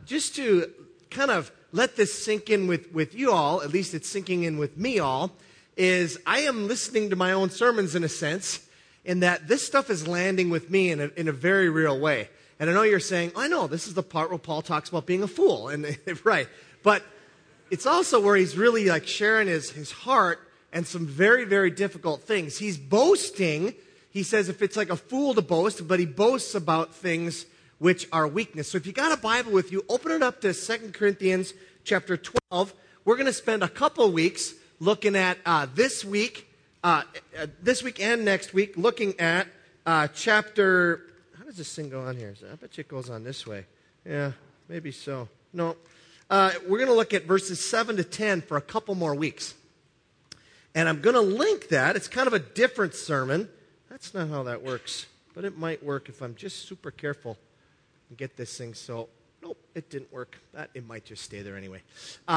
just to kind of let this sink in with you all, at least it's sinking in with me all, is I am listening to my own sermons in a sense, in that this stuff is landing with me in a very real way. And I know you're saying, I know, this is the part where Paul talks about being a fool. And right. But it's also where he's really like sharing his heart and some very, very difficult things. He's boasting. He says if it's like a fool to boast, but he boasts about things which are weakness. So if you got a Bible with you, open it up to 2 Corinthians chapter 12. We're going to spend a couple weeks looking at this week and next week, looking at chapter... How does this thing go on here? I bet you it goes on this way. Yeah, maybe so. No. We're going to look at verses 7 to 10 for a couple more weeks. And I'm going to link that. It's kind of a different sermon. That's not how that works. But it might work if I'm just super careful and get this thing. So, nope, it didn't work. It might just stay there anyway.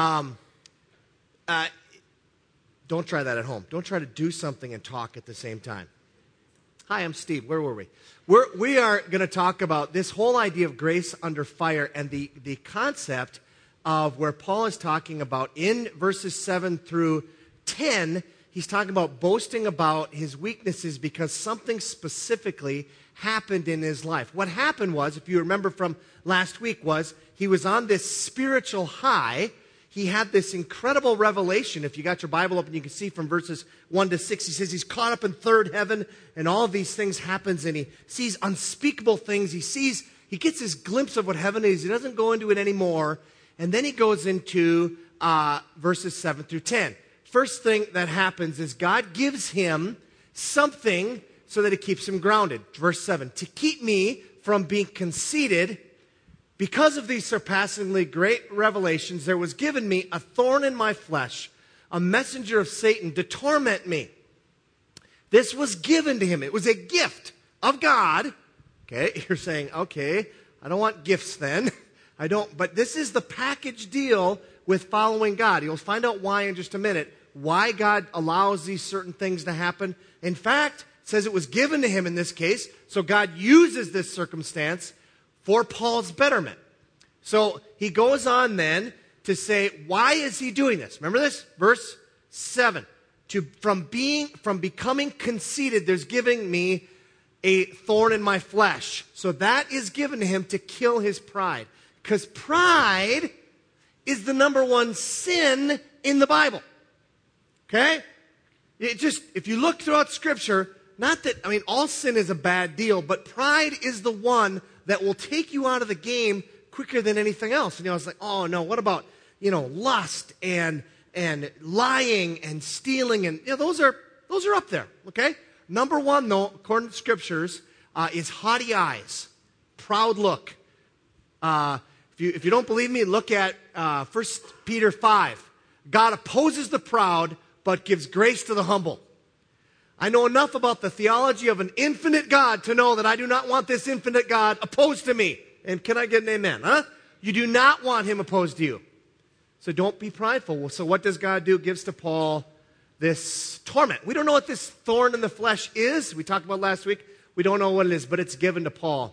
Don't try that at home. Don't try to do something and talk at the same time. Hi, I'm Steve. Where were we? We are going to talk about this whole idea of grace under fire and the concept of where Paul is talking about in verses 7 through 10, he's talking about boasting about his weaknesses because something specifically happened in his life. What happened was, if you remember from last week, was he was on this spiritual high. He had this incredible revelation. If you got your Bible open, you can see from verses 1 to 6, he says he's caught up in third heaven, and all of these things happens, and he sees unspeakable things. He gets this glimpse of what heaven is. He doesn't go into it anymore, and then he goes into verses 7 through 10. First thing that happens is God gives him something so that it keeps him grounded. Verse 7, to keep me from being conceited, because of these surpassingly great revelations, there was given me a thorn in my flesh, a messenger of Satan to torment me. This was given to him. It was a gift of God. Okay, you're saying, okay, I don't want gifts then. I don't, but this is the package deal with following God. You'll find out why in just a minute, why God allows these certain things to happen. In fact, it says it was given to him in this case, so God uses this circumstance for Paul's betterment. So he goes on then to say, why is he doing this? Remember this? Verse 7. From becoming conceited, there's giving me a thorn in my flesh. So that is given to him to kill his pride. Because pride is the number one sin in the Bible. Okay? If you look throughout Scripture, all sin is a bad deal, but pride is the one that will take you out of the game quicker than anything else. And it's like, oh no, what about, lust and lying and stealing and those are up there, okay? Number one, though, according to Scriptures, is haughty eyes, proud look. If you don't believe me, look at 1 Peter 5. God opposes the proud, but gives grace to the humble. I know enough about the theology of an infinite God to know that I do not want this infinite God opposed to me. And can I get an amen? Huh? You do not want him opposed to you. So don't be prideful. So what does God do? Gives to Paul this torment. We don't know what this thorn in the flesh is. We talked about last week. We don't know what it is, but it's given to Paul.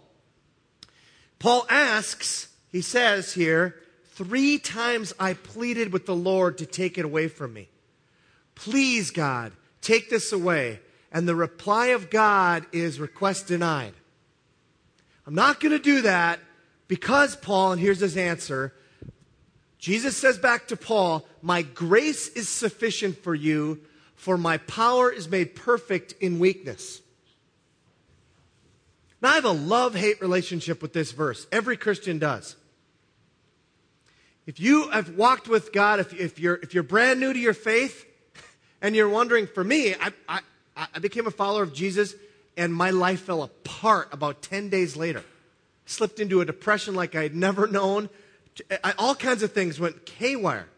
Paul asks, he says here, 3 times I pleaded with the Lord to take it away from me. Please, God, take this away. And the reply of God is request denied. I'm not going to do that because, Paul, and here's his answer. Jesus says back to Paul, my grace is sufficient for you, for my power is made perfect in weakness. Now, I have a love-hate relationship with this verse. Every Christian does. If you have walked with God, if you're brand new to your faith, and you're wondering, for me, I became a follower of Jesus, and my life fell apart about 10 days later. Slipped into a depression like I had never known. All kinds of things went haywire.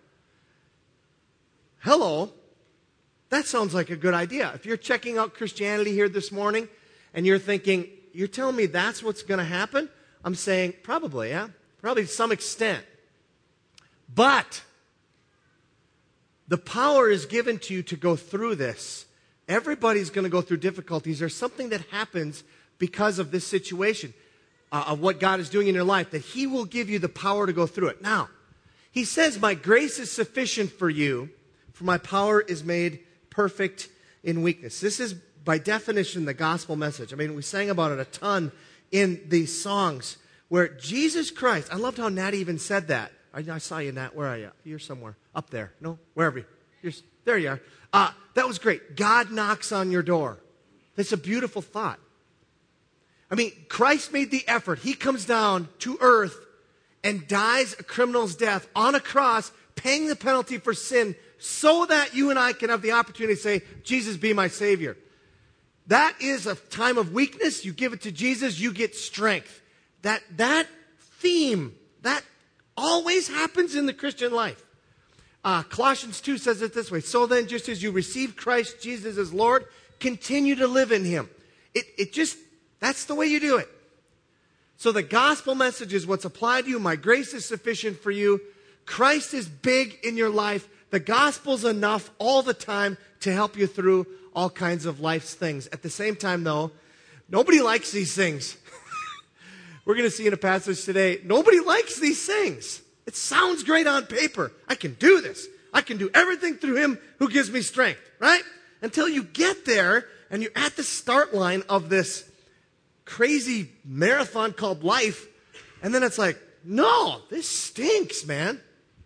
Hello, that sounds like a good idea. If you're checking out Christianity here this morning, and you're thinking, you're telling me that's what's going to happen? I'm saying, probably, yeah. Probably to some extent. But the power is given to you to go through this. Everybody's going to go through difficulties. There's something that happens because of this situation. of what God is doing in your life, that he will give you the power to go through it. Now, he says, my grace is sufficient for you, for my power is made perfect in weakness. This is, by definition, the gospel message. I mean, we sang about it a ton in these songs where Jesus Christ, I loved how Natty even said that. I saw you, Nat. Where are you? You're somewhere. Up there. No? Wherever you are. There you are. That was great. God knocks on your door. That's a beautiful thought. I mean, Christ made the effort. He comes down to earth and dies a criminal's death on a cross, paying the penalty for sin so that you and I can have the opportunity to say, Jesus, be my Savior. That is a time of weakness. You give it to Jesus, you get strength. That theme, that always happens in the Christian life. Colossians 2 says it this way. So then, just as you receive Christ Jesus as Lord, continue to live in him. That's the way you do it. So the gospel message is what's applied to you. My grace is sufficient for you. Christ is big in your life. The gospel's enough all the time to help you through all kinds of life's things. At the same time, though, nobody likes these things. We're going to see in a passage today, nobody likes these things. It sounds great on paper. I can do this. I can do everything through him who gives me strength, right? Until you get there and you're at the start line of this crazy marathon called life, and then it's like, no, this stinks, man.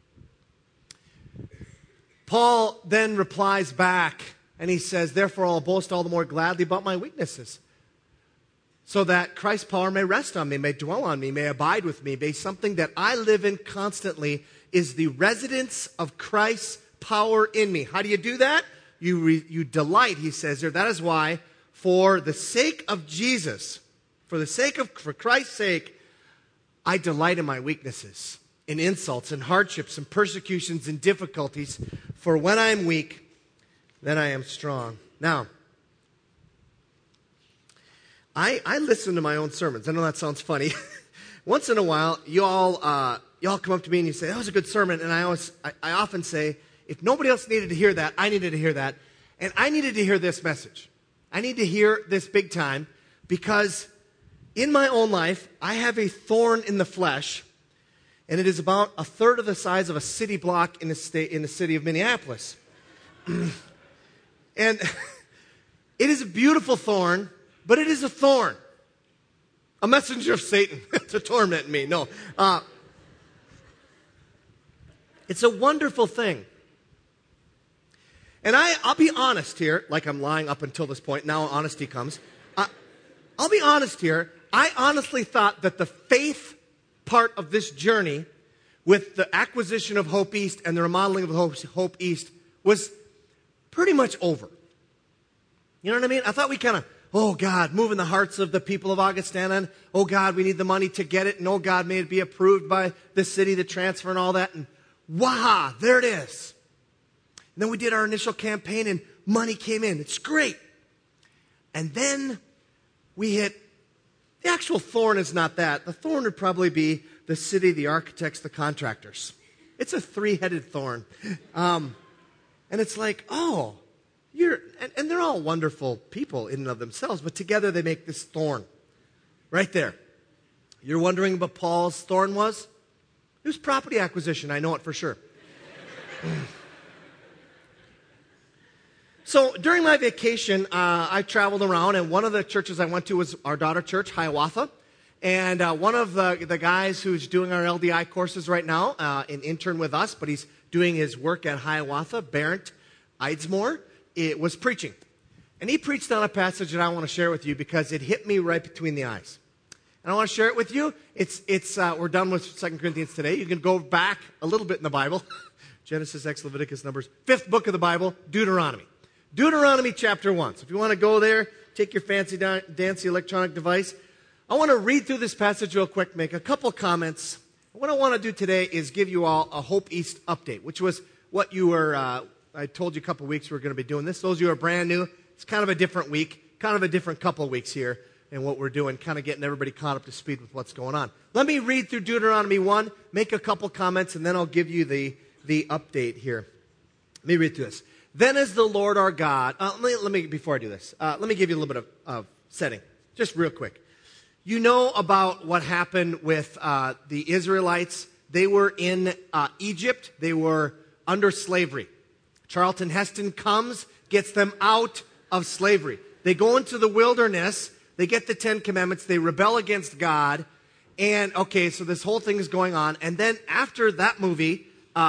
Paul then replies back, and he says, therefore I'll boast all the more gladly about my weaknesses, so that Christ's power may rest on me, may dwell on me, may abide with me, may something that I live in constantly is the residence of Christ's power in me. How do you do that? You delight, he says there. That is why, for the sake of Jesus, for Christ's sake, I delight in my weaknesses, in insults, in hardships, in persecutions, in difficulties. For when I am weak, then I am strong. Now, I listen to my own sermons. I know that sounds funny. Once in a while, you all come up to me and you say, that was a good sermon. And I often say, if nobody else needed to hear that, I needed to hear that. And I needed to hear this message. I need to hear this big time because in my own life, I have a thorn in the flesh, and it is about a third of the size of a city block in the city of Minneapolis. And it is a beautiful thorn, but it is a thorn. A messenger of Satan to torment me. No. It's a wonderful thing. And I'll be honest here, like I'm lying up until this point. Now honesty comes. I'll be honest here. I honestly thought that the faith part of this journey with the acquisition of Hope East and the remodeling of Hope East was pretty much over. You know what I mean? I thought we kind of, oh God, move in the hearts of the people of Augustana. And, oh God, we need the money to get it. And oh God, may it be approved by the city, the transfer and all that. And wow, there it is. And then we did our initial campaign and money came in. It's great. And then we hit, the actual thorn is not that. The thorn would probably be the city, the architects, the contractors. It's a three-headed thorn. And it's like, oh, and they're all wonderful people in and of themselves, but together they make this thorn. Right there. You're wondering what Paul's thorn was? It was property acquisition. I know it for sure. So during my vacation, I traveled around, and one of the churches I went to was our daughter church, Hiawatha. And one of the guys who's doing our LDI courses right now, an intern with us, but he's doing his work at Hiawatha, Barrett Eidsmoor, it was preaching. And he preached on a passage that I want to share with you because it hit me right between the eyes. And I want to share it with you. We're done with 2 Corinthians today. You can go back a little bit in the Bible. Genesis, Exodus, Leviticus, Numbers. 5th book of the Bible, Deuteronomy. Deuteronomy chapter 1. So if you want to go there, take your fancy dancy electronic device. I want to read through this passage real quick, make a couple comments. What I want to do today is give you all a Hope East update, which was what you were, I told you a couple weeks we were going to be doing this. Those of you who are brand new, it's kind of a different week, kind of a different couple weeks here in what we're doing, kind of getting everybody caught up to speed with what's going on. Let me read through Deuteronomy 1, make a couple comments, and then I'll give you the update here. Let me read through this. Then as the Lord our God, let me before I do this, let me give you a little bit of setting, just real quick. You know about what happened with the Israelites. They were in Egypt. They were under slavery. Charlton Heston comes, gets them out of slavery. They go into the wilderness. They get the Ten Commandments. They rebel against God. And, okay, so this whole thing is going on. And then after that movie,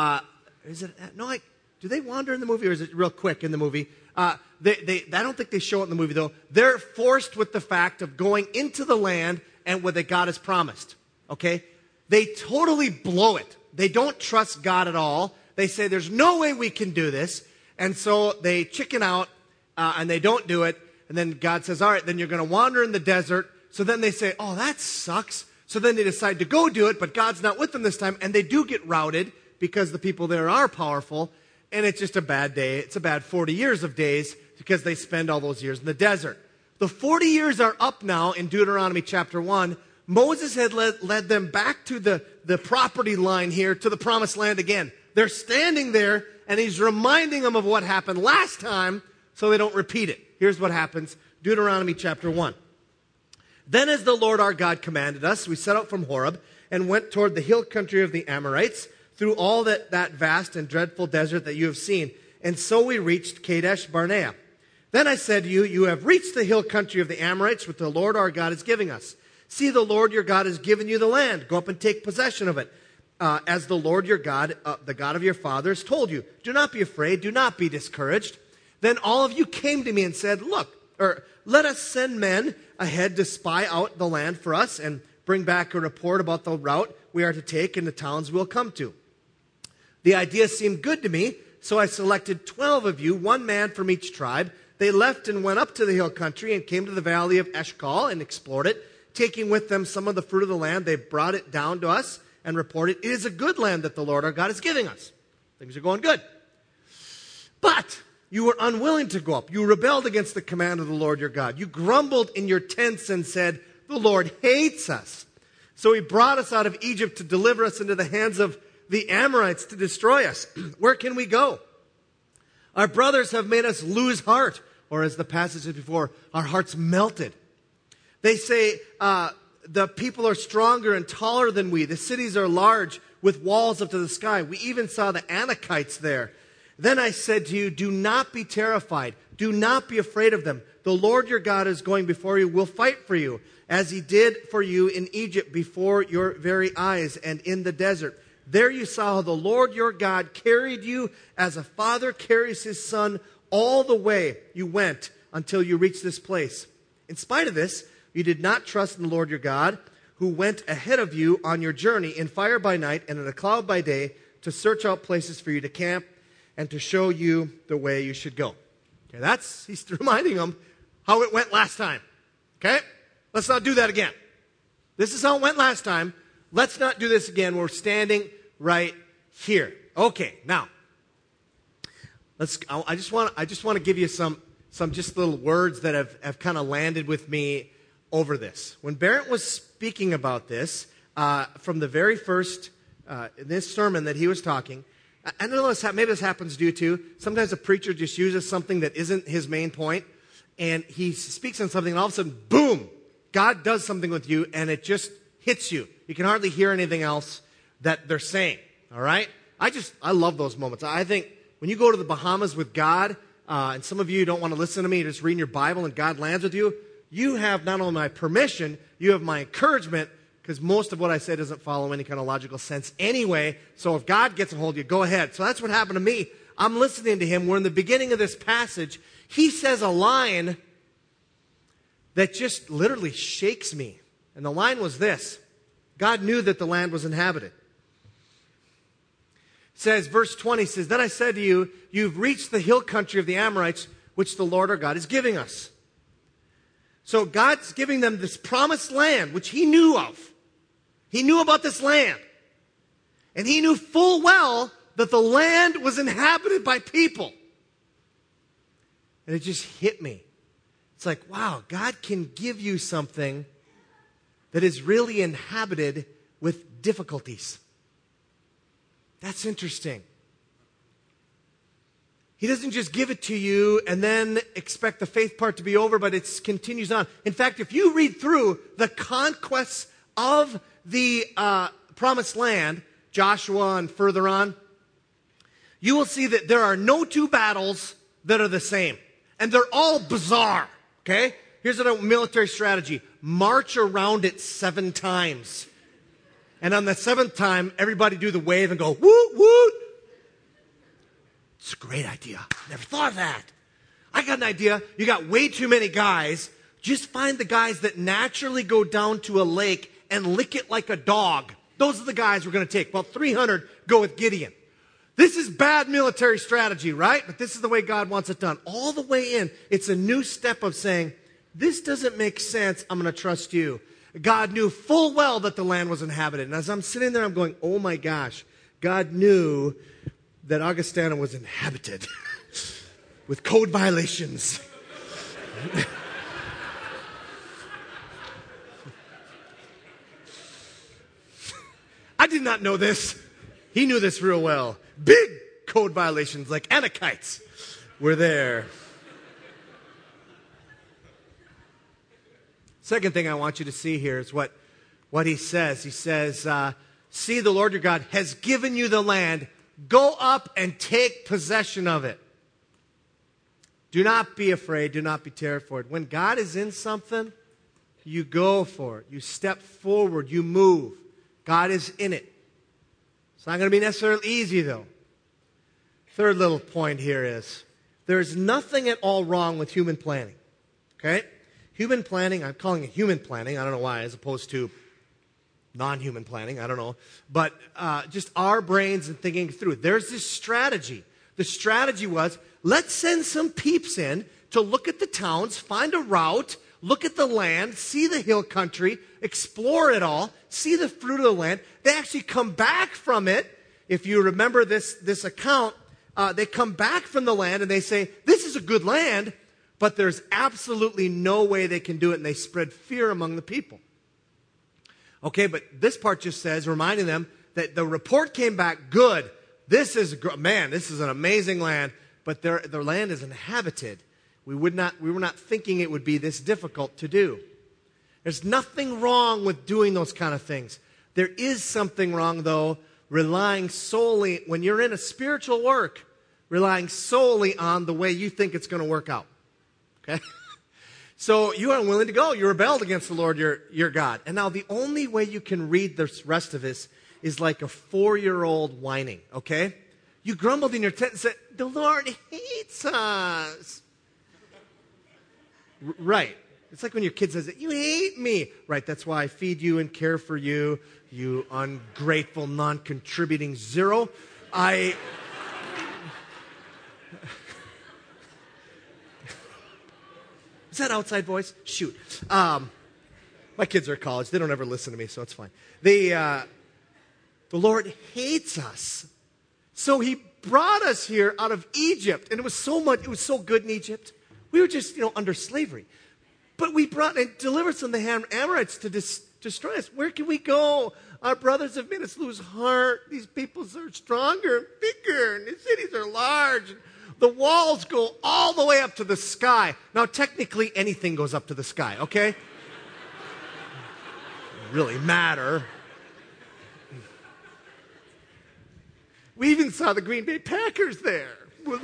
do they wander in the movie, or is it real quick in the movie? I don't think they show it in the movie, though. They're forced with the fact of going into the land and what God has promised, okay? They totally blow it. They don't trust God at all. They say, there's no way we can do this. And so they chicken out, and they don't do it. And then God says, all right, then you're going to wander in the desert. So then they say, oh, that sucks. So then they decide to go do it, but God's not with them this time. And they do get routed because the people there are powerful. And it's just a bad day. It's a bad 40 years of days because they spend all those years in the desert. The 40 years are up now in Deuteronomy chapter 1. Moses had led them back to the property line here to the promised land again. They're standing there, and he's reminding them of what happened last time so they don't repeat it. Here's what happens. Deuteronomy chapter 1. Then as the Lord our God commanded us, we set out from Horeb and went toward the hill country of the Amorites through all that vast and dreadful desert that you have seen. And so we reached Kadesh Barnea. Then I said to you, you have reached the hill country of the Amorites, which the Lord our God is giving us. See, the Lord your God has given you the land. Go up and take possession of it. As the Lord your God, the God of your fathers, told you. Do not be afraid. Do not be discouraged. Then all of you came to me and said, let us send men ahead to spy out the land for us and bring back a report about the route we are to take and the towns we'll come to. The idea seemed good to me, so I selected 12 of you, one man from each tribe. They left and went up to the hill country and came to the valley of Eshcol and explored it. Taking with them some of the fruit of the land, they brought it down to us and reported, it is a good land that the Lord our God is giving us. Things are going good. But you were unwilling to go up. You rebelled against the command of the Lord your God. You grumbled in your tents and said, the Lord hates us. So he brought us out of Egypt to deliver us into the hands of the Amorites to destroy us. Where can we go? Our brothers have made us lose heart. Or as the passage said before, our hearts melted. They say, the people are stronger and taller than we. The cities are large with walls up to the sky. We even saw the Anakites there. Then I said to you, do not be terrified. Do not be afraid of them. The Lord your God is going before you, will fight for you, as he did for you in Egypt before your very eyes and in the desert. There you saw how the Lord your God carried you as a father carries his son all the way you went until you reached this place. In spite of this, you did not trust in the Lord your God, who went ahead of you on your journey in fire by night and in a cloud by day to search out places for you to camp and to show you the way you should go. Okay, he's reminding them how it went last time. Okay? Let's not do that again. This is how it went last time. Let's not do this again. We're standing right here. Okay, now, I just want to give you some just little words that have kind of landed with me over this. When Barrett was speaking about this, from the very first, in this sermon that he was talking, I don't know, maybe this happens to you too. Sometimes a preacher just uses something that isn't his main point, and he speaks on something, and all of a sudden, boom, God does something with you, and it just hits you. You can hardly hear anything else that they're saying, all right? I love those moments. I think when you go to the Bahamas with God, and some of you don't want to listen to me, you're just reading your Bible, and God lands with you, you have not only my permission, you have my encouragement, because most of what I say doesn't follow any kind of logical sense anyway. So if God gets a hold of you, go ahead. So that's what happened to me. I'm listening to him. We're in the beginning of this passage. He says a line that just literally shakes me. And the line was this. God knew that the land was inhabited. It says, verse 20 says, then I said to you, you've reached the hill country of the Amorites, which the Lord our God is giving us. So God's giving them this promised land, which he knew of. He knew about this land. And he knew full well that the land was inhabited by people. And it just hit me. It's like, wow, God can give you something that is really inhabited with difficulties. That's interesting. He doesn't just give it to you and then expect the faith part to be over, but it continues on. In fact, if you read through the conquests of the promised land, Joshua and further on, you will see that there are no two battles that are the same. And they're all bizarre, okay? Here's a military strategy. March around it 7 times. And on the 7th time, everybody do the wave and go, woot, woot. It's a great idea. Never thought of that. I got an idea. You got way too many guys. Just find the guys that naturally go down to a lake and lick it like a dog. Those are the guys we're going to take. Well, 300 go with Gideon. This is bad military strategy, right? But this is the way God wants it done. All the way in, it's a new step of saying, this doesn't make sense. I'm going to trust you. God knew full well that the land was inhabited. And as I'm sitting there, I'm going, oh my gosh. God knew that Augustana was inhabited with code violations. I did not know this. He knew this real well. Big code violations like Anakites were there. Second thing I want you to see here is what he says. He says, see, the Lord your God has given you the land. Go up and take possession of it. Do not be afraid. Do not be terrified. When God is in something, you go for it. You step forward. You move. God is in it. It's not going to be necessarily easy, though. Third little point here is there's nothing at all wrong with human planning. Okay? Human planning, I'm calling it human planning. I don't know why, as opposed to non-human planning. I don't know. But just our brains and thinking through. There's this strategy. The strategy was, let's send some peeps in to look at the towns, find a route, look at the land, see the hill country, explore it all, see the fruit of the land. They actually come back from it. If you remember this account, they come back from the land and they say, this is a good land, but there's absolutely no way they can do it, and they spread fear among the people. Okay, but this part just says, reminding them that the report came back good. This is an amazing land, but their land is inhabited. We were not thinking it would be this difficult to do. There's nothing wrong with doing those kind of things. There is something wrong, though, relying solely, when you're in a spiritual work, relying solely on the way you think it's going to work out. Okay? So you are unwilling to go. You rebelled against the Lord your God. And now the only way you can read the rest of this is like a 4-year-old whining, okay? You grumbled in your tent and said, the Lord hates us. Right. It's like when your kid says, you hate me. Right, that's why I feed you and care for you, you ungrateful, non-contributing zero. Is that outside voice? Shoot. My kids are at college. They don't ever listen to me, so it's fine. The Lord hates us. So he brought us here out of Egypt. And it was so good in Egypt. We were just, under slavery. But we brought and delivered from the Amorites to destroy us. Where can we go? Our brothers have made us lose heart. These peoples are stronger and bigger, and the cities are large. The walls go all the way up to the sky. Now, technically, anything goes up to the sky, okay? Doesn't really matter. We even saw the Green Bay Packers there.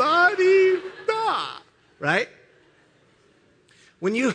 Right? When you...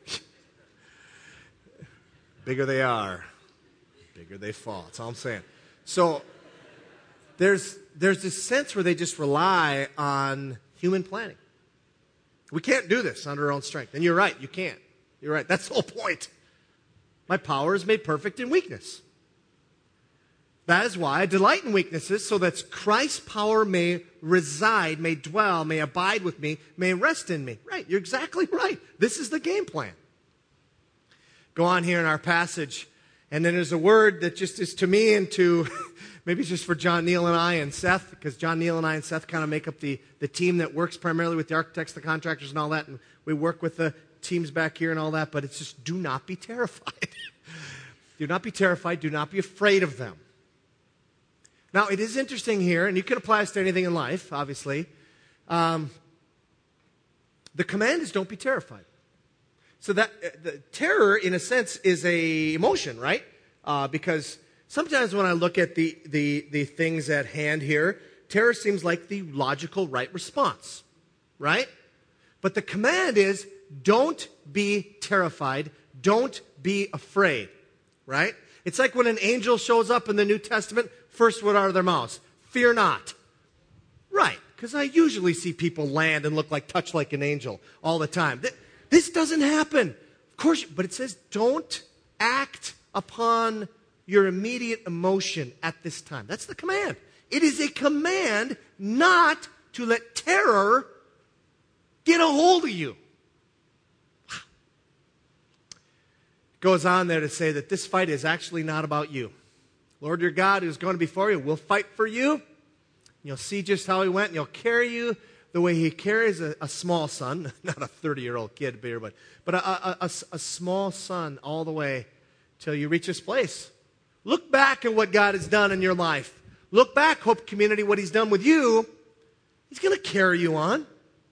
bigger they are, bigger they fall. That's all I'm saying. So there's this sense where they just rely on human planning. We can't do this under our own strength. And you're right, you can't. You're right. That's the whole point. My power is made perfect in weakness. That is why I delight in weaknesses, so that Christ's power may reside, may dwell, may abide with me, may rest in me. Right, you're exactly right. This is the game plan. Go on here in our passage, and then there's a word that just is to me and to, maybe it's just for John Neal and I and Seth, because John Neal and I and Seth kind of make up the team that works primarily with the architects, the contractors, and all that, and we work with the teams back here and all that, but it's just do not be terrified. Do not be terrified. Do not be afraid of them. Now, it is interesting here, and you can apply this to anything in life, obviously, The command is don't be terrified. So that the terror, in a sense, is a emotion, right? Because sometimes when I look at the things at hand here, terror seems like the logical right response, right? But the command is don't be terrified, don't be afraid, right? It's like when an angel shows up in the New Testament, first word out of their mouths, fear not. Right, because I usually see people land and touch like an angel all the time. This doesn't happen. Of course, but it says don't act upon your immediate emotion at this time. That's the command. It is a command not to let terror get a hold of you. Goes on there to say that this fight is actually not about you. Lord your God is going to be for you. We'll fight for you. You'll see just how he went, and he'll carry you the way he carries a small son, not a 30-year-old kid here, but a small son all the way till you reach this place. Look back at what God has done in your life. Look back, Hope Community, what he's done with you. He's going to carry you on.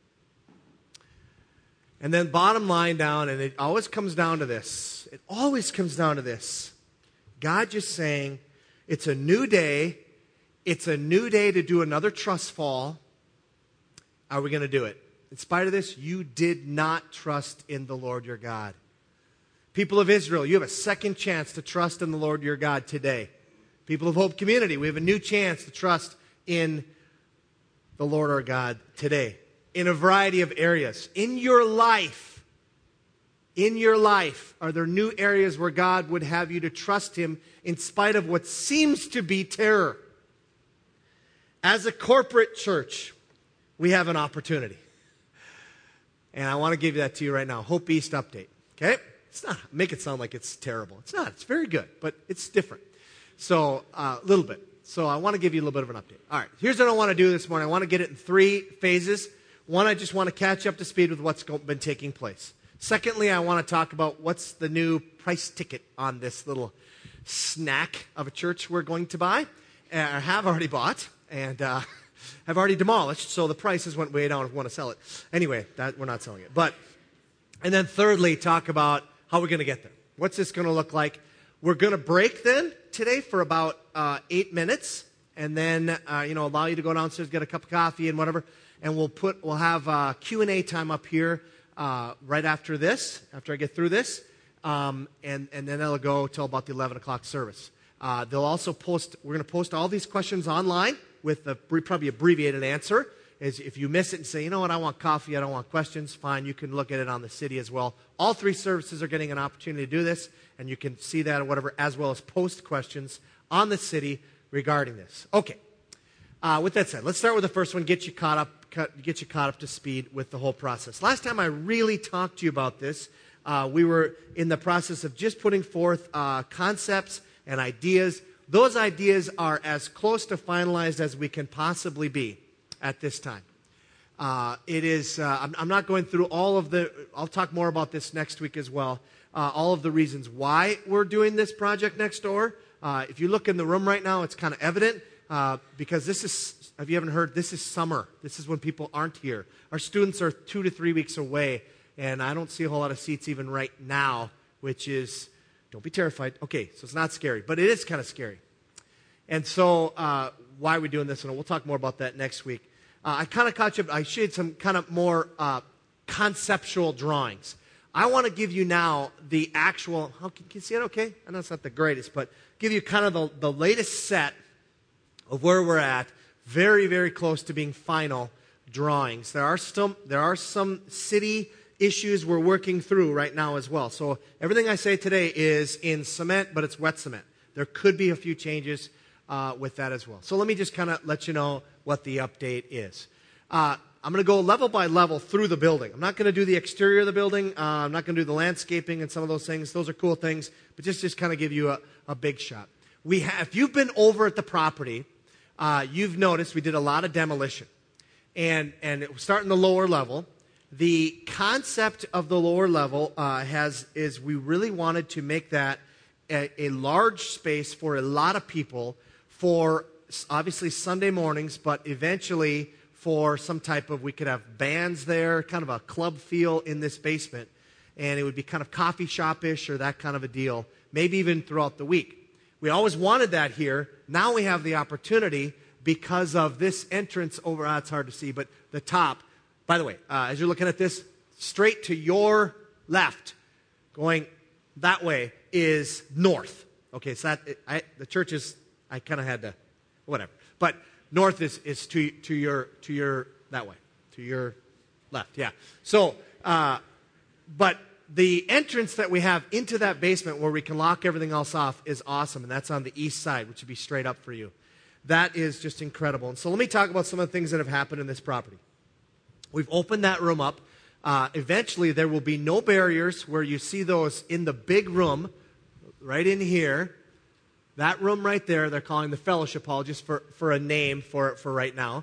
And then bottom line down, and it always comes down to this. It always comes down to this. God just saying, it's a new day. It's a new day to do another trust fall. Are we going to do it? In spite of this, you did not trust in the Lord your God. People of Israel, you have a second chance to trust in the Lord your God today. People of Hope Community, we have a new chance to trust in the Lord our God today. In a variety of areas. In your life, are there new areas where God would have you to trust him in spite of what seems to be terror? As a corporate church, we have an opportunity. And I want to give that to you right now. Hope East update. Okay? It's not, make it sound like it's terrible. It's not. It's very good, but it's different. So, a little bit. So I want to give you a little bit of an update. All right. Here's what I want to do this morning. I want to get it in 3 phases. One, I just want to catch up to speed with what's been taking place. Secondly, I want to talk about what's the new price ticket on this little snack of a church we're going to buy, or have already bought, and have already demolished, so the prices went way down if we want to sell it. Anyway, we're not selling it. And then thirdly, talk about how we're going to get there. What's this going to look like? We're going to break then today for about 8 minutes, and then allow you to go downstairs, get a cup of coffee and whatever. And we'll have Q&A time up here right after this, after I get through this, and then it'll go till about the 11 o'clock service. They'll also we're going to post all these questions online with a probably abbreviated answer. If you miss it and say, you know what, I want coffee, I don't want questions, fine, you can look at it on the city as well. All 3 services are getting an opportunity to do this, and you can see that or whatever, as well as post questions on the city regarding this. Okay. With that said, let's start with the first one, get you caught up to speed with the whole process. Last time I really talked to you about this, we were in the process of just putting forth concepts and ideas. Those ideas are as close to finalized as we can possibly be at this time. I'm not going through all of I'll talk more about this next week as well, all of the reasons why we're doing this project next door. If you look in the room right now, it's kind of evident. Because if you haven't heard, this is summer. This is when people aren't here. Our students are 2 to 3 weeks away, and I don't see a whole lot of seats even right now, which is, don't be terrified. Okay, so it's not scary, but it is kind of scary. And so, why are we doing this? And we'll talk more about that next week. I kind of caught you up. I showed some kind of more conceptual drawings. I want to give you now the actual, can you see it okay? I know it's not the greatest, but give you kind of the latest set of where we're at, very, very close to being final drawings. There are some city issues we're working through right now as well. So everything I say today is in cement, but it's wet cement. There could be a few changes with that as well. So let me just kind of let you know what the update is. I'm going to go level by level through the building. I'm not going to do the exterior of the building. I'm not going to do the landscaping and some of those things. Those are cool things, but just kind of give you a big shot. If you've been over at the property, you've noticed we did a lot of demolition. And starting the lower level, the concept of the lower level is we really wanted to make that a large space for a lot of people for obviously Sunday mornings, but eventually for some type of, we could have bands there, kind of a club feel in this basement. And it would be kind of coffee shop-ish or that kind of a deal, maybe even throughout the week. We always wanted that here. Now we have the opportunity because of this entrance over, it's hard to see, but the top. By the way, as you're looking at this, straight to your left, going that way, is north. Okay, so the church is, I kind of had to, whatever. But north is to your, that way, to your left, yeah. So, but the entrance that we have into that basement where we can lock everything else off is awesome, and that's on the east side, which would be straight up for you. That is just incredible. And so let me talk about some of the things that have happened in this property. We've opened that room up. Eventually, there will be no barriers where you see those in the big room, right in here. That room right there, they're calling the fellowship hall, just for a name for right now.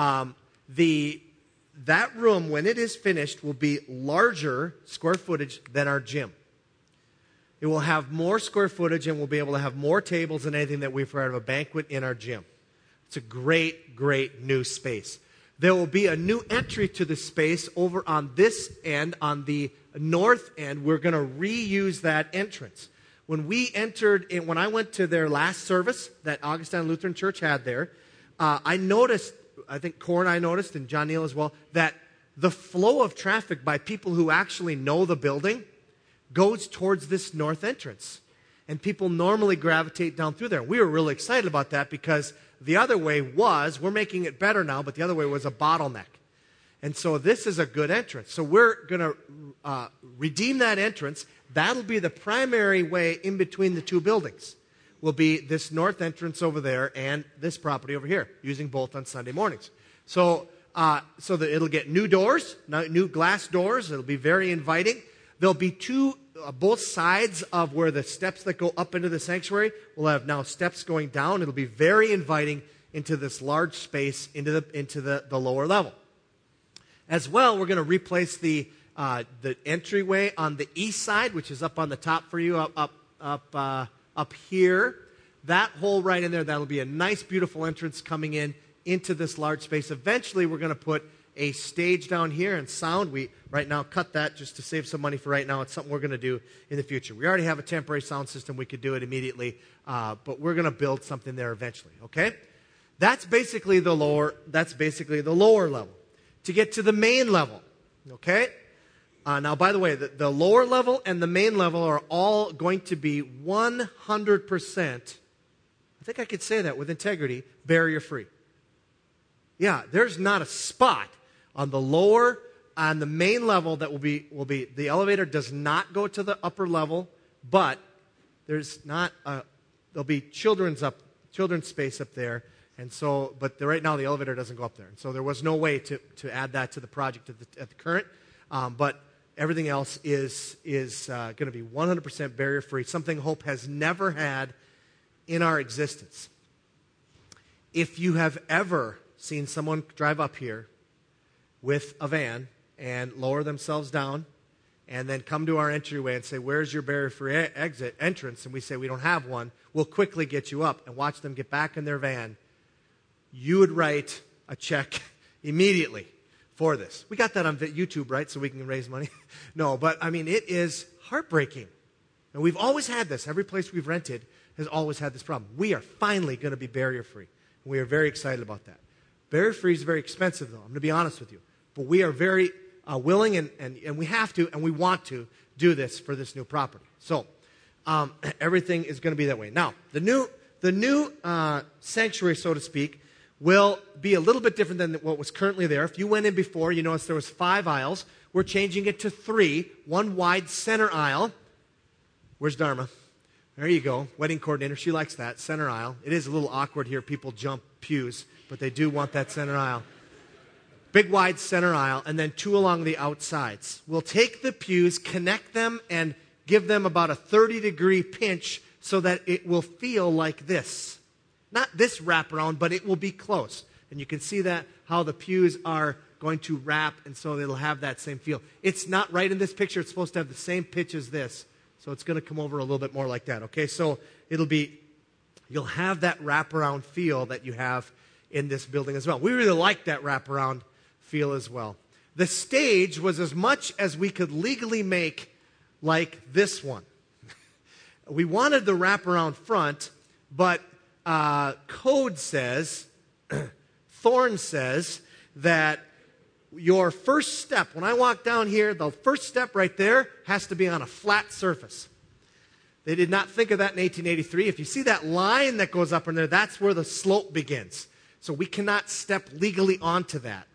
That room, when it is finished, will be larger square footage than our gym. It will have more square footage, and we'll be able to have more tables than anything that we've heard of a banquet in our gym. It's a great, great new space. There will be a new entry to the space over on this end, on the north end. We're going to reuse that entrance. When I went to their last service that Augustine Lutheran Church had there, I noticed, I think Cor and I noticed, and John Neal as well, that the flow of traffic by people who actually know the building goes towards this north entrance. And people normally gravitate down through there. We were really excited about that because the other way we're making it better now, but the other way was a bottleneck. And so this is a good entrance. So we're going to redeem that entrance. That'll be the primary way in between the two buildings. Will be this north entrance over there and this property over here, using both on Sunday mornings. So that it'll get new doors, new glass doors. It'll be very inviting. There'll be both sides of where the steps that go up into the sanctuary will have now steps going down. It'll be very inviting into this large space, into the lower level. As well, we're going to replace the entryway on the east side, which is up on the top for you, up here. That hole right in there, that'll be a nice, beautiful entrance coming into this large space. Eventually, we're going to put a stage down here and sound. We right now cut that just to save some money for right now. It's something we're going to do in the future. We already have a temporary sound system. We could do it immediately, but we're going to build something there eventually. Okay, that's basically the lower level. To get to the main level, okay. Now, by the way, the lower level and the main level are all going to be 100%. I think I could say that with integrity, barrier free. Yeah, there's not a spot on the main level that will be the elevator does not go to the upper level, but there'll be children's space up there, and so right now the elevator doesn't go up there, and so there was no way to add that to the project at the current, but everything else is going to be 100% barrier free. Something Hope has never had in our existence. If you have ever seen someone drive up here with a van and lower themselves down and then come to our entryway and say, where's your barrier-free entrance? And we say, we don't have one. We'll quickly get you up and watch them get back in their van. You would write a check immediately for this. We got that on YouTube, right, so we can raise money? No, but, I mean, it is heartbreaking. And we've always had this. Every place we've rented has always had this problem. We are finally going to be barrier-free. And we are very excited about that. Barrier-free is very expensive, though. I'm going to be honest with you. But we are very willing, and we have to, and we want to do this for this new property. So everything is going to be that way. Now, the new sanctuary, so to speak, will be a little bit different than what was currently there. If you went in before, you noticed there was 5 aisles. We're changing it to 3, one wide center aisle. Where's Dharma? There you go, wedding coordinator. She likes that, center aisle. It is a little awkward here. People jump pews, but they do want that center aisle. Big, wide center aisle, and then 2 along the outsides. We'll take the pews, connect them, and give them about a 30-degree pinch so that it will feel like this. Not this wraparound, but it will be close. And you can see that how the pews are going to wrap, and so it'll have that same feel. It's not right in this picture. It's supposed to have the same pitch as this. So it's going to come over a little bit more like that, okay? So you'll have that wraparound feel that you have in this building as well. We really like that wraparound feel as well. The stage was as much as we could legally make like this one. We wanted the wraparound front, but code says, Thorne says, that your first step, when I walk down here, the first step right there has to be on a flat surface. They did not think of that in 1883. If you see that line that goes up in there, that's where the slope begins. So we cannot step legally onto that.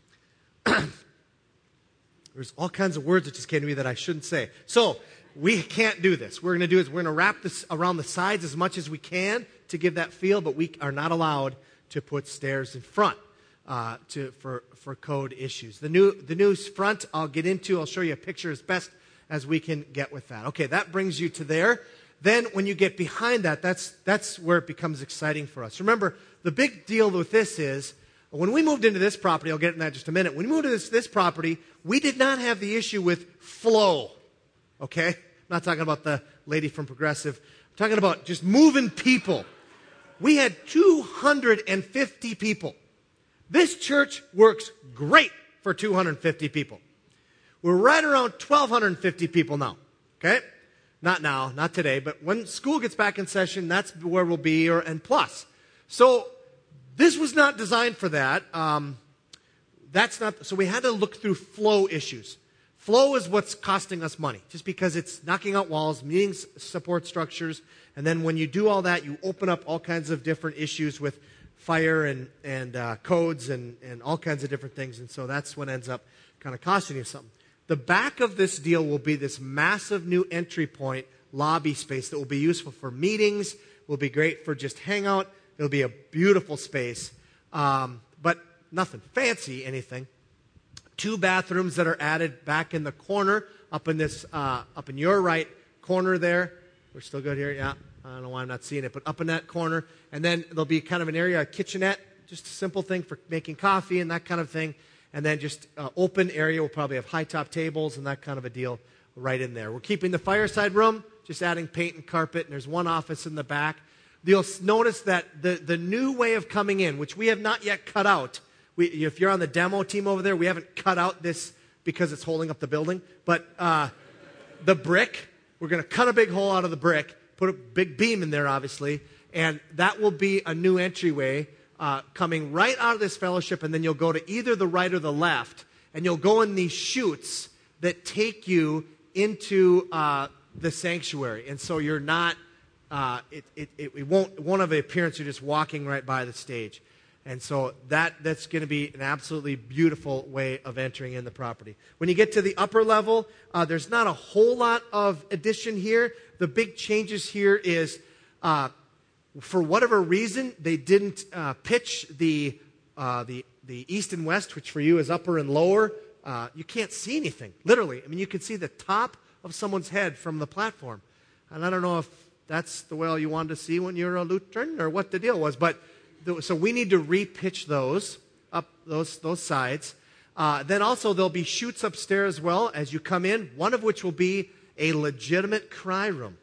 There's all kinds of words that just came to me that I shouldn't say. So we can't do this. What we're going to do is we're going to wrap this around the sides as much as we can to give that feel, but we are not allowed to put stairs in front for code issues. The new front I'll get into. I'll show you a picture as best as we can get with that. Okay, that brings you to there. Then when you get behind that, that's where it becomes exciting for us. Remember, the big deal with this is, when we moved into this property, I'll get into that in just a minute. When we moved into this property, we did not have the issue with flow. Okay? I'm not talking about the lady from Progressive. I'm talking about just moving people. We had 250 people. This church works great for 250 people. We're right around 1,250 people now. Okay? Not now, not today, but when school gets back in session, that's where we'll be, and plus. So this was not designed for that. So we had to look through flow issues. Flow is what's costing us money, just because it's knocking out walls, meeting support structures, and then when you do all that, you open up all kinds of different issues with fire and codes and all kinds of different things, and so that's what ends up kind of costing you something. The back of this deal will be this massive new entry point lobby space that will be useful for meetings, will be great for just hangout. It'll be a beautiful space, but nothing fancy, anything. 2 bathrooms that are added back in the corner, up in your right corner there. We're still good here, yeah. I don't know why I'm not seeing it, but up in that corner. And then there'll be kind of an area, a kitchenette, just a simple thing for making coffee and that kind of thing. And then just open area. We'll probably have high-top tables and that kind of a deal right in there. We're keeping the fireside room, just adding paint and carpet, and there's one office in the back. You'll notice that the new way of coming in, which we have not yet cut out, if you're on the demo team over there, we haven't cut out this because it's holding up the building, but the brick, we're going to cut a big hole out of the brick, put a big beam in there, obviously, and that will be a new entryway coming right out of this fellowship, and then you'll go to either the right or the left, and you'll go in these chutes that take you into the sanctuary, and so you're not, it won't have the appearance you're just walking right by the stage. And so that's going to be an absolutely beautiful way of entering in the property. When you get to the upper level, there's not a whole lot of addition here. The big changes here is, for whatever reason, they didn't pitch the east and west, which for you is upper and lower. You can't see anything, literally. I mean, you can see the top of someone's head from the platform. And I don't know if that's the way you wanted to see when you're a Lutheran or what the deal was, but so we need to repitch those up, those sides. Then also there'll be chutes upstairs as well as you come in, one of which will be a legitimate cry room.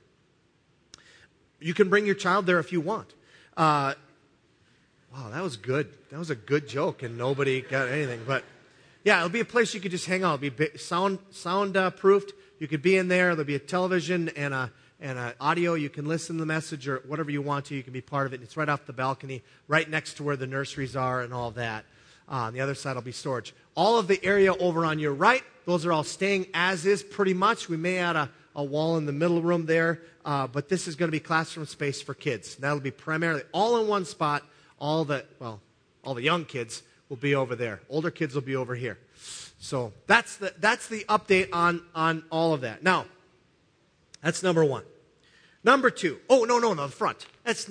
You can bring your child there if you want. Wow, that was good. That was a good joke, and nobody got anything. But yeah, it'll be a place you could just hang out. It'll be sound proofed. You could be in there. There'll be a television and an audio. You can listen to the message or whatever you want to. You can be part of it. It's right off the balcony, right next to where the nurseries are and all that. On the other side will be storage. All of the area over on your right, those are all staying as is pretty much. We may add a wall in the middle room there, but this is going to be classroom space for kids. That'll be primarily all in one spot. All the young kids will be over there. Older kids will be over here. So that's the update on all of that. Now, that's number one. Number two. Oh, no, the front.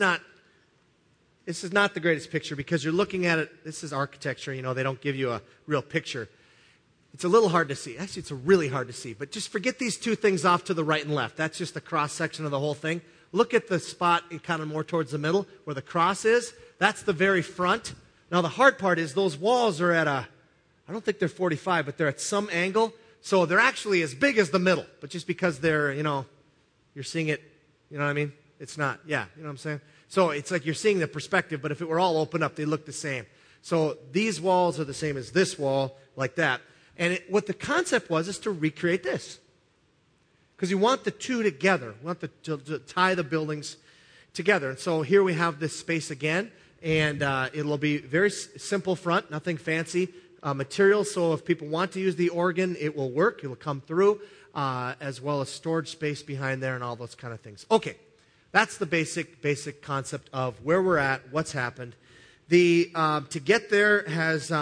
This is not the greatest picture because you're looking at it. This is architecture. They don't give you a real picture. It's a little hard to see. Actually, it's really hard to see. But just forget these two things off to the right and left. That's just the cross section of the whole thing. Look at the spot kind of more towards the middle where the cross is. That's the very front. Now, the hard part is those walls are at I don't think they're 45, but they're at some angle. So they're actually as big as the middle. But just because they're, you're seeing it, you know what I mean? It's not. Yeah, you know what I'm saying? So it's like you're seeing the perspective, but if it were all open up, they look the same. So these walls are the same as this wall, like that. And what the concept was is to recreate this. Because you want the two together. You want to tie the buildings together. And so here we have this space again. And it'll be very simple front, nothing fancy. Materials, so if people want to use the organ, it will work. It will come through, as well as storage space behind there and all those kind of things. Okay, that's the basic concept of where we're at, what's happened. To get there has...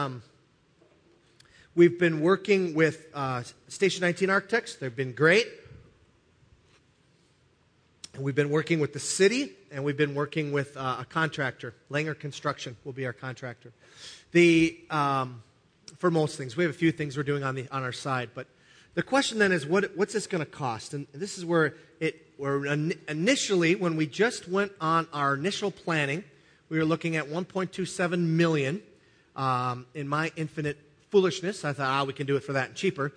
we've been working with Station 19 Architects. They've been great. And we've been working with the city, and we've been working with a contractor. Langer Construction will be our contractor. For most things. We have a few things we're doing on our side. But the question then is, what's this going to cost? And this is where initially, when we just went on our initial planning, we were looking at $1.27 million. In my infinite foolishness, I thought, we can do it for that and cheaper.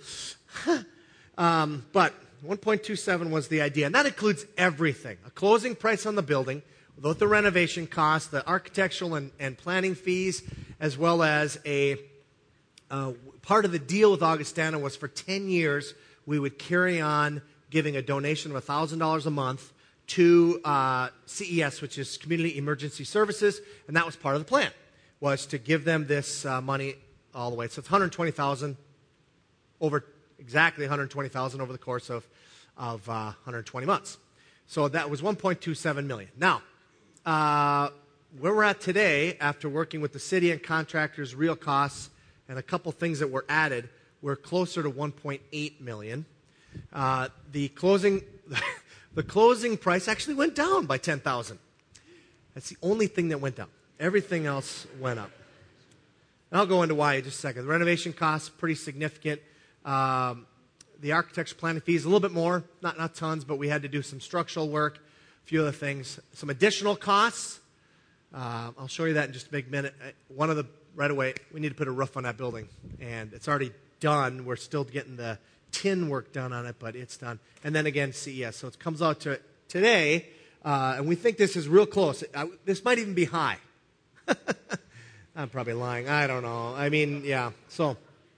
But 1.27 was the idea, and that includes everything. A closing price on the building, both the renovation costs, the architectural and planning fees, as well as part of the deal with Augustana was for 10 years, we would carry on giving a donation of $1,000 a month to CES, which is Community Emergency Services, and that was part of the plan, was to give them this money all the way. So it's $120,000 exactly $120,000 over the course of 120 months. So that was $1.27 million. Now, where we're at today, after working with the city and contractors, real costs, and a couple things that were added, we're closer to $1.8 million. The closing price actually went down by $10,000. That's the only thing that went down. Everything else went up. And I'll go into why in just a second. The renovation costs, pretty significant. The architect's planning fees, a little bit more, not tons, but we had to do some structural work, a few other things. Some additional costs. I'll show you that in just a big minute. Right away, we need to put a roof on that building, and it's already done. We're still getting the tin work done on it, but it's done. And then again, CES. So it comes out to today, and we think this is real close. This might even be high. I'm probably lying. I don't know. I mean, yeah. So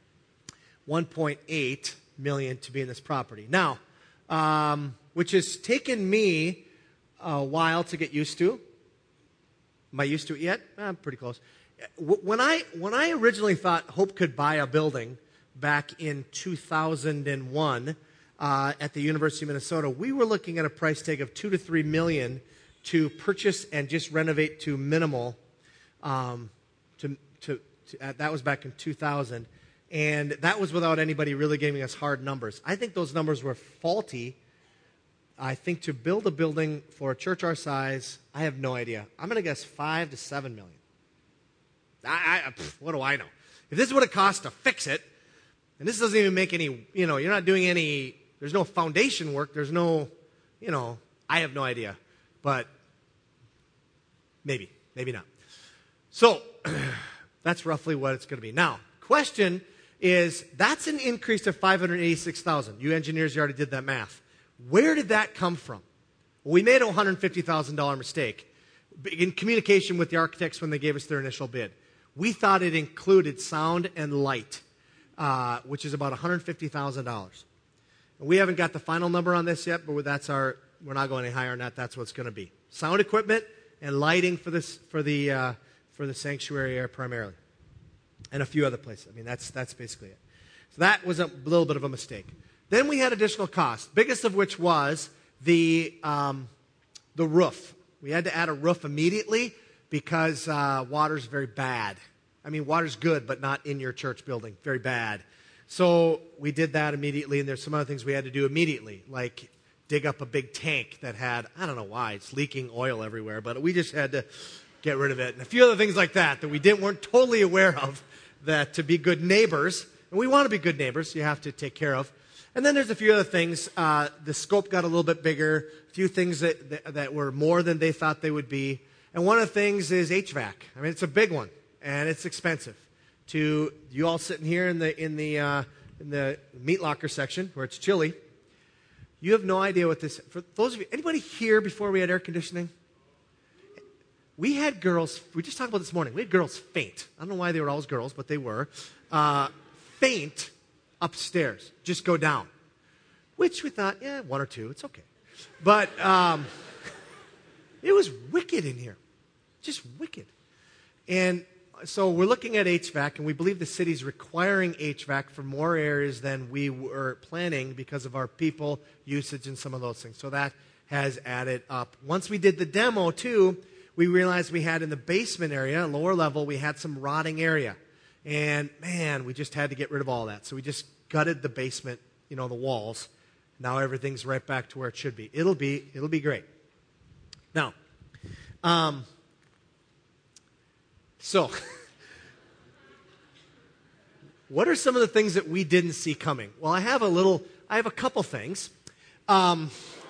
$1.8 million to be in this property. Now, which has taken me a while to get used to. Am I used to it yet? I'm pretty close. When I originally thought Hope could buy a building back in 2001 at the University of Minnesota, we were looking at a price tag of $2 to $3 million to purchase and just renovate to minimal. That was back in 2000, and that was without anybody really giving us hard numbers. I think those numbers were faulty. I think to build a building for a church our size, I have no idea. I'm going to guess $5 to $7 million. What do I know? If this is what it costs to fix it, and this doesn't even make any, you're not doing any, there's no foundation work, there's no, I have no idea. But maybe not. So that's roughly what it's going to be. Now, question is, that's an increase of $586,000. You engineers, you already did that math. Where did that come from? Well, we made a $150,000 mistake in communication with the architects when they gave us their initial bid. We thought it included sound and light, which is about $150,000. We haven't got the final number on this yet, but we're not going any higher than that. That's what it's going to be. Sound equipment and lighting for the sanctuary area primarily, and a few other places. I mean, that's basically it. So that was a little bit of a mistake. Then we had additional costs, biggest of which was the roof. We had to add a roof immediately because water's very bad. I mean, water's good, but not in your church building. Very bad. So we did that immediately, and there's some other things we had to do immediately, like dig up a big tank that had, I don't know why, it's leaking oil everywhere, but we just had to get rid of it. And a few other things like that we weren't totally aware of, that to be good neighbors, and we want to be good neighbors, you have to take care of. And then there's a few other things. The scope got a little bit bigger, a few things that were more than they thought they would be. And one of the things is HVAC. I mean, it's a big one, and it's expensive. To you all sitting here in the meat locker section where it's chilly, you have no idea what this. For those of you, anybody here before we had air conditioning? we had girls, we just talked about this morning, we had girls faint. I don't know why they were always girls, but they were. Faint upstairs, just go down. Which we thought, yeah, one or two, it's okay. But it was wicked in here, just wicked. And so we're looking at HVAC, and we believe the city's requiring HVAC for more areas than we were planning because of our people usage and some of those things. So that has added up. Once we did the demo, too, we realized we had in the basement area, lower level, we had some rotting area. And, man, we just had to get rid of all that. So we just gutted the basement, the walls. Now everything's right back to where it should be. It'll be great. Now, so what are some of the things that we didn't see coming? Well, I have a couple things. I'm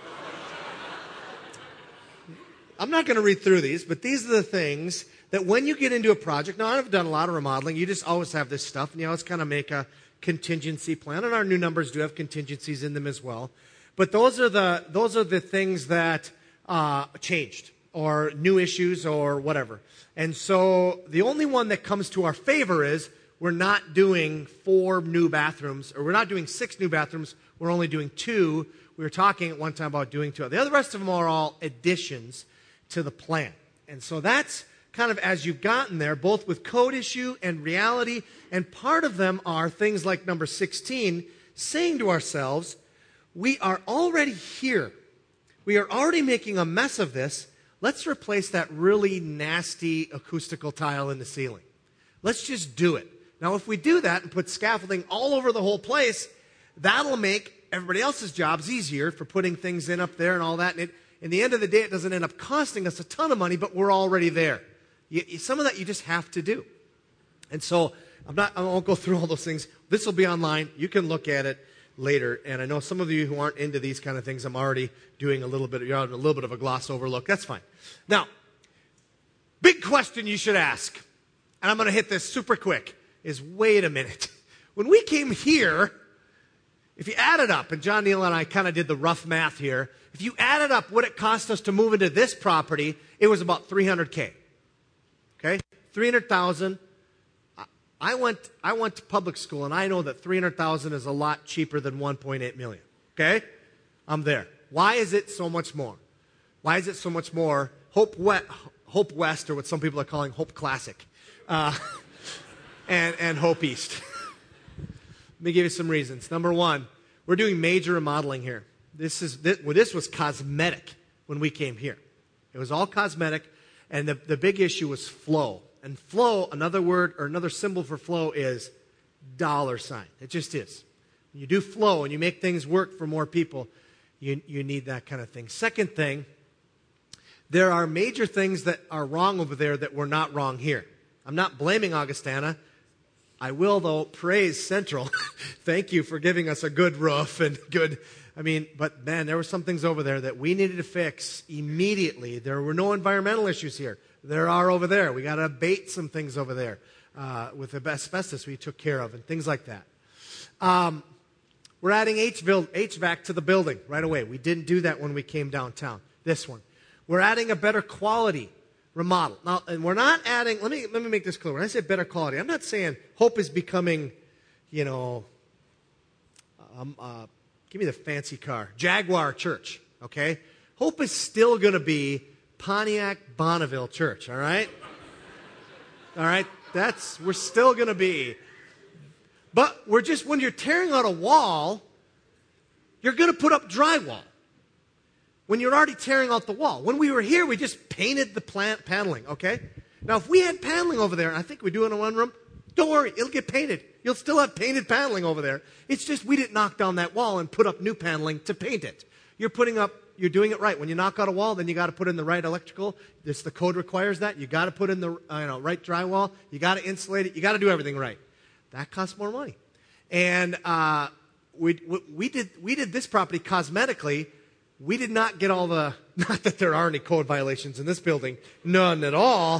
not going to read through these, but these are the things that when you get into a project, now I've done a lot of remodeling, you just always have this stuff, and you always kind of make a contingency plan, and our new numbers do have contingencies in them as well. But those are the things that changed, or new issues, or whatever. And so the only one that comes to our favor is we're not doing 4 new bathrooms, or we're not doing 6 new bathrooms, we're only doing 2. We were talking at one time about doing 2. The rest of them are all additions to the plan. And so that's kind of as you've gotten there, both with code issue and reality, and part of them are things like number 16, saying to ourselves, we are already here. We are already making a mess of this. Let's replace that really nasty acoustical tile in the ceiling. Let's just do it. Now, if we do that and put scaffolding all over the whole place, that'll make everybody else's jobs easier for putting things in up there and all that. And in the end of the day, it doesn't end up costing us a ton of money, but we're already there. Some of that you just have to do. And so I won't go through all those things. This will be online. You can look at it later. And I know some of you who aren't into these kind of things, I'm already doing you're on a little bit of a gloss overlook. That's fine. Now, big question you should ask, and I'm going to hit this super quick, is wait a minute. When we came here, if you add it up, and John Neal and I kind of did the rough math here, if you added up what it cost us to move into this property, it was about $300K. Okay? $300,000. I went to public school, and I know that $300,000 is a lot cheaper than $1.8 million. Okay? I'm there. Why is it so much more? Why is it so much more? Hope West, or what some people are calling Hope Classic, and Hope East. Let me give you some reasons. Number one, we're doing major remodeling here. This was cosmetic when we came here. It was all cosmetic, and the big issue was flow. And flow, another word or another symbol for flow is $. It just is. When you do flow and you make things work for more people, you need that kind of thing. Second thing, there are major things that are wrong over there that were not wrong here. I'm not blaming Augustana. I will, though, praise Central. Thank you for giving us a good roof and good, but man, there were some things over there that we needed to fix immediately. There were no environmental issues here. There are over there. We got to abate some things over there with the asbestos we took care of and things like that. We're adding HVAC to the building right away. We didn't do that when we came downtown. This one. We're adding a better quality remodel. Now, and we're not adding, let me make this clear. When I say better quality, I'm not saying Hope is becoming, give me the fancy car, Jaguar Church, okay? Hope is still going to be Pontiac Bonneville Church, all right? All right? We're still going to be. But when you're tearing out a wall, you're going to put up drywall. When you're already tearing out the wall. When we were here, we just painted the paneling, okay? Now, if we had paneling over there, and I think we do in one room, don't worry, it'll get painted. You'll still have painted paneling over there. It's just we didn't knock down that wall and put up new paneling to paint it. You're doing it right. When you knock out a wall, then you got to put in the right electrical. The code requires that. You got to put in the right drywall. You got to insulate it. You got to do everything right. That costs more money. And we did this property cosmetically. We did not get all the, not that there are any code violations in this building, none at all.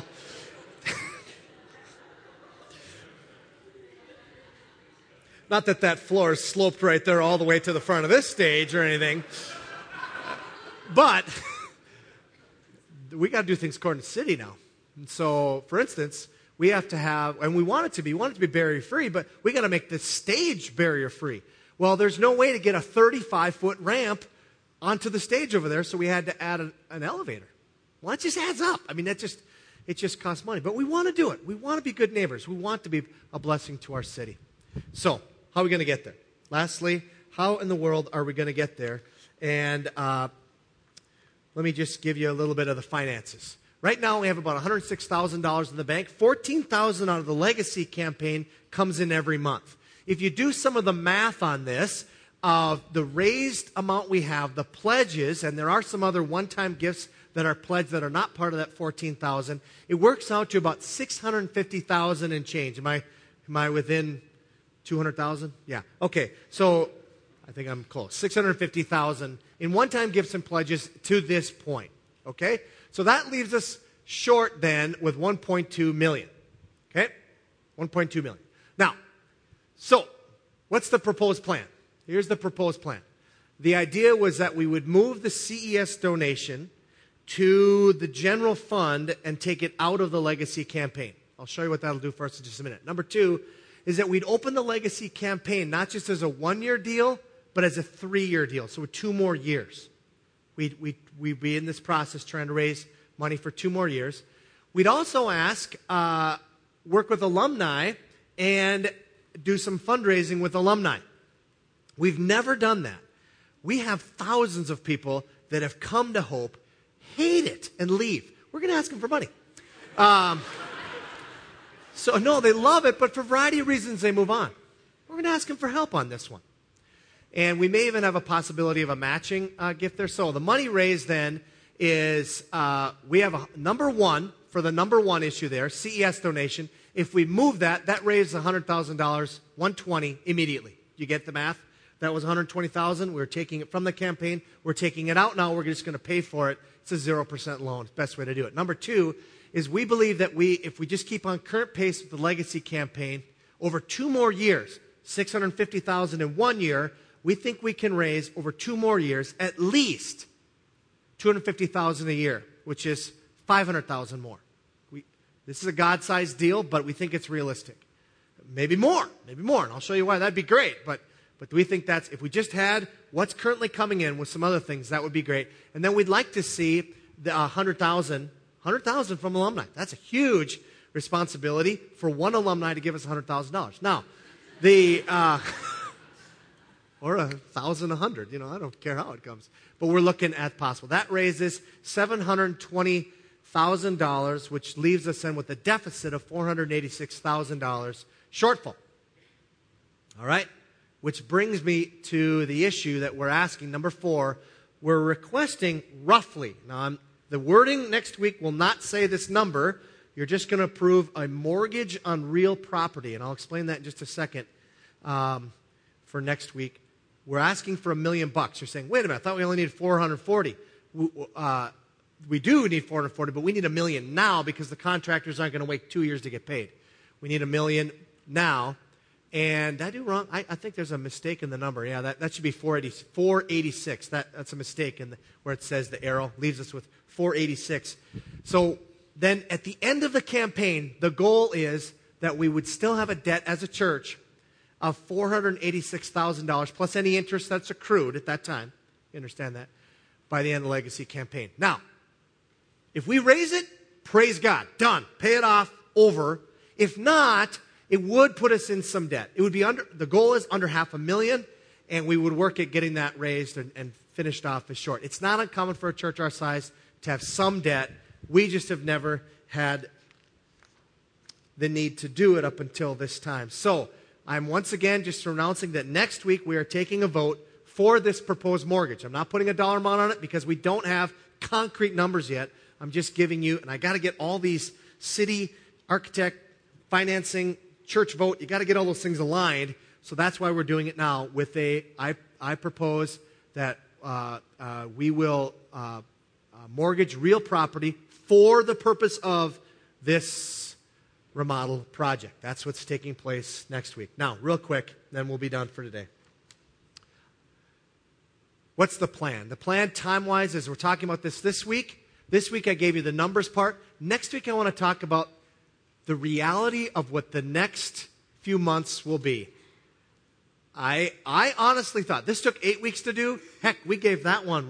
Not that floor is sloped right there all the way to the front of this stage or anything. But we got to do things according to the city now. And so, for instance, we have to have, and we want it to be barrier-free, but we got to make the stage barrier-free. Well, there's no way to get a 35-foot ramp onto the stage over there, so we had to add an elevator. Well, that just adds up. I mean, it just costs money. But we want to do it. We want to be good neighbors. We want to be a blessing to our city. So, how are we going to get there? Lastly, how in the world are we going to get there? And let me just give you a little bit of the finances. Right now, we have about $106,000 in the bank. $14,000 out of the legacy campaign comes in every month. If you do some of the math on this, the raised amount we have, the pledges, and there are some other one-time gifts that are pledged that are not part of that $14,000, it works out to about $650,000 and change. Am I within $200,000? Yeah. Okay. So I think I'm close. $650,000 in one-time gifts and pledges to this point. Okay? So that leaves us short then with $1.2 million. Okay? $1.2 million. Now, so what's the proposed plan? Here's the proposed plan. The idea was that we would move the CES donation to the general fund and take it out of the legacy campaign. I'll show you what that'll do for us in just a minute. Number two is that we'd open the legacy campaign not just as a 1-year deal, but as a 3-year deal, so 2 more years. We'd be in this process trying to raise money for 2 more years. We'd also work with alumni and do some fundraising with alumni. We've never done that. We have thousands of people that have come to Hope, hate it, and leave. We're going to ask them for money. So, no, they love it, but for a variety of reasons, they move on. We're going to ask them for help on this one. And we may even have a possibility of a matching gift there. So the money raised then is, we have a number one for the number one issue there, CES donation. If we move that raises $100,000, $120,000 immediately. You get the math? That was $120,000. We're taking it from the campaign. We're taking it out now. We're just going to pay for it. It's a 0% loan. It's the best way to do it. Number two is we believe that if we just keep on current pace with the legacy campaign, over 2 more years, $650,000 in 1 year, we think we can raise over 2 more years at least $250,000 a year, which is $500,000 more. This is a God-sized deal, but we think it's realistic. Maybe more, and I'll show you why. That'd be great, but we think that's, if we just had what's currently coming in with some other things, that would be great. And then we'd like to see the $100,000 from alumni. That's a huge responsibility for one alumni to give us $100,000. Now, or 1,000, 100, I don't care how it comes. But we're looking at possible. That raises $720,000, which leaves us in with a deficit of $486,000 shortfall. All right? Which brings me to the issue that we're asking. Number 4, we're requesting roughly. Now, the wording next week will not say this number. You're just going to approve a mortgage on real property. And I'll explain that in just a second for next week. We're asking for $1 million. You're saying, wait a minute, I thought we only needed 440. We do need 440, but we need $1 million now because the contractors aren't going to wait 2 years to get paid. We need $1 million now. And did I do wrong? I think there's a mistake in the number. Yeah, that should be 486. That's a mistake where it says the arrow leaves us with 486. So then at the end of the campaign, the goal is that we would still have a debt as a church of $486,000 plus any interest that's accrued at that time. You understand that? By the end of the legacy campaign. Now, if we raise it, praise God. Done. Pay it off. Over. If not, it would put us in some debt. It would be the goal is under $500,000, and we would work at getting that raised and finished off as short. It's not uncommon for a church our size to have some debt. We just have never had the need to do it up until this time. So I'm once again just announcing that next week we are taking a vote for this proposed mortgage. I'm not putting a dollar amount on it because we don't have concrete numbers yet. I'm just giving you, and I got to get all these city, architect, financing, church vote. You got to get all those things aligned. So that's why we're doing it now with I propose that we will mortgage real property for the purpose of this remodel project. That's what's taking place next week. Now, real quick, then we'll be done for today. What's the plan? The plan, time-wise, is we're talking about this week. This week I gave you the numbers part. Next week I want to talk about the reality of what the next few months will be. I honestly thought, this took 8 weeks to do. Heck, we gave that one,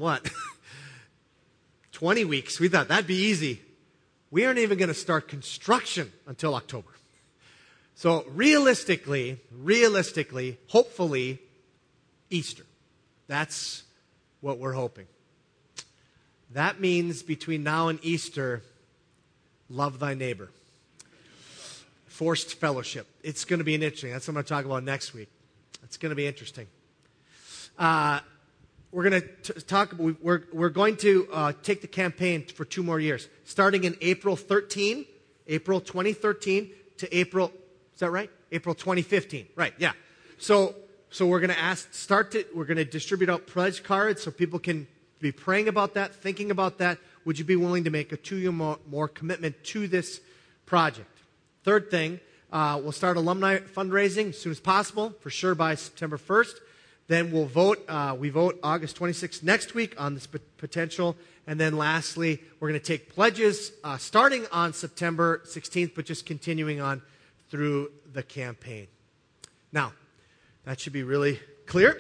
20 weeks. We thought that'd be easy. We aren't even going to start construction until October. So realistically, hopefully, Easter. That's what we're hoping. That means between now and Easter, love thy neighbor. Forced fellowship. It's going to be interesting. That's what I'm going to talk about next week. It's going to be interesting. We're going to talk. We're going to take the campaign for 2 more years, starting in April 2013 to April. Is that right? April 2015. Right. Yeah. So we're going to we're going to distribute out pledge cards so people can be praying about that, thinking about that. Would you be willing to make a 2-year more commitment to this project? Third thing, we'll start alumni fundraising as soon as possible, for sure by September 1st. Then we'll vote. We vote August 26th next week on this potential. And then lastly, we're going to take pledges starting on September 16th, but just continuing on through the campaign. Now, that should be really clear.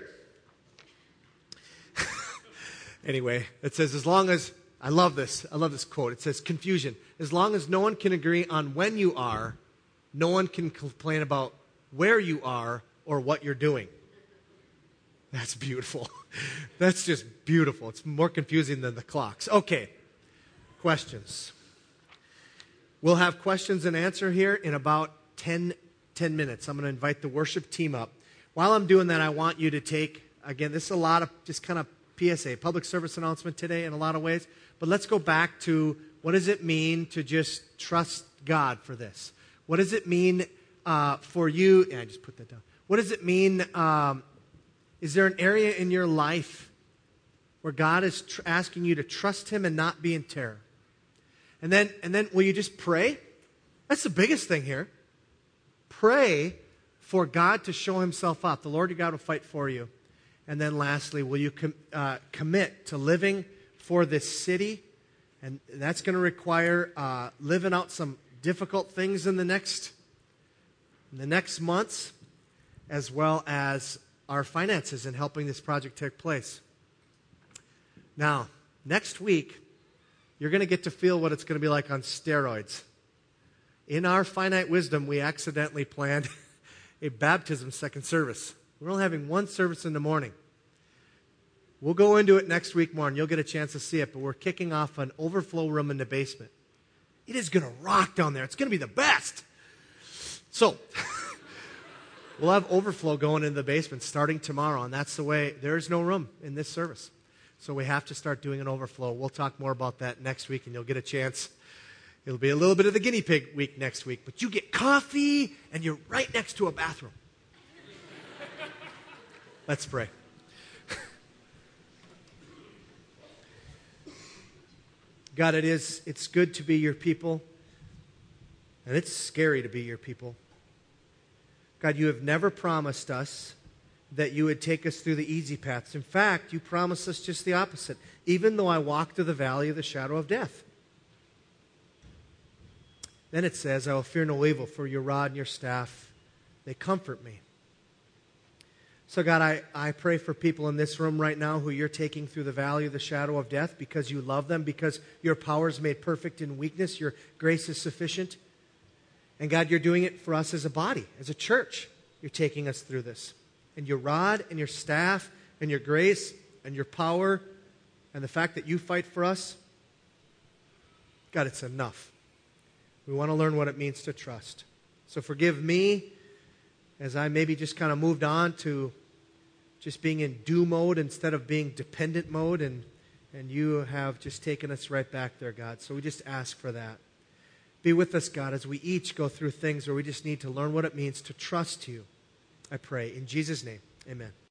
Anyway, it says, as long as, I love this quote. It says, confusion. As long as no one can agree on when you are, no one can complain about where you are or what you're doing. That's beautiful. That's just beautiful. It's more confusing than the clocks. Okay, questions. We'll have questions and answer here in about 10 minutes. I'm going to invite the worship team up. While I'm doing that, I want you to take, again, this is a lot of just kind of PSA, public service announcement today in a lot of ways, but let's go back to what does it mean to just trust God for this? What does it mean for you? Yeah, I just put that down. What does it mean? Is there an area in your life where God is asking you to trust Him and not be in terror? And then will you just pray? That's the biggest thing here. Pray for God to show Himself up. The Lord your God will fight for you. And then lastly, will you commit to living for this city? And that's going to require living out some difficult things in the next months, as well as our finances in helping this project take place. Now, next week, you're going to get to feel what it's going to be like on steroids. In our finite wisdom, we accidentally planned a baptism second service. We're only having one service in the morning. We'll go into it next week more, and you'll get a chance to see it, but we're kicking off an overflow room in the basement. It is going to rock down there. It's going to be the best. So, we'll have overflow going in the basement starting tomorrow, and that's the way. There's no room in this service. So we have to start doing an overflow. We'll talk more about that next week, and you'll get a chance. It'll be a little bit of the guinea pig week next week, but you get coffee, and you're right next to a bathroom. Let's pray. God, it's good to be your people, and it's scary to be your people. God, you have never promised us that you would take us through the easy paths. In fact, you promised us just the opposite. Even though I walk through the valley of the shadow of death. Then it says, I will fear no evil, for your rod and your staff, they comfort me. So God, I pray for people in this room right now who you're taking through the valley of the shadow of death because you love them, because your power is made perfect in weakness, your grace is sufficient. And God, you're doing it for us as a body, as a church. You're taking us through this. And your rod and your staff and your grace and your power and the fact that you fight for us, God, it's enough. We want to learn what it means to trust. So forgive me as I maybe just kind of moved on to just being in do mode instead of being dependent mode, and you have just taken us right back there, God. So we just ask for that. Be with us, God, as we each go through things where we just need to learn what it means to trust you. I pray in Jesus' name, amen.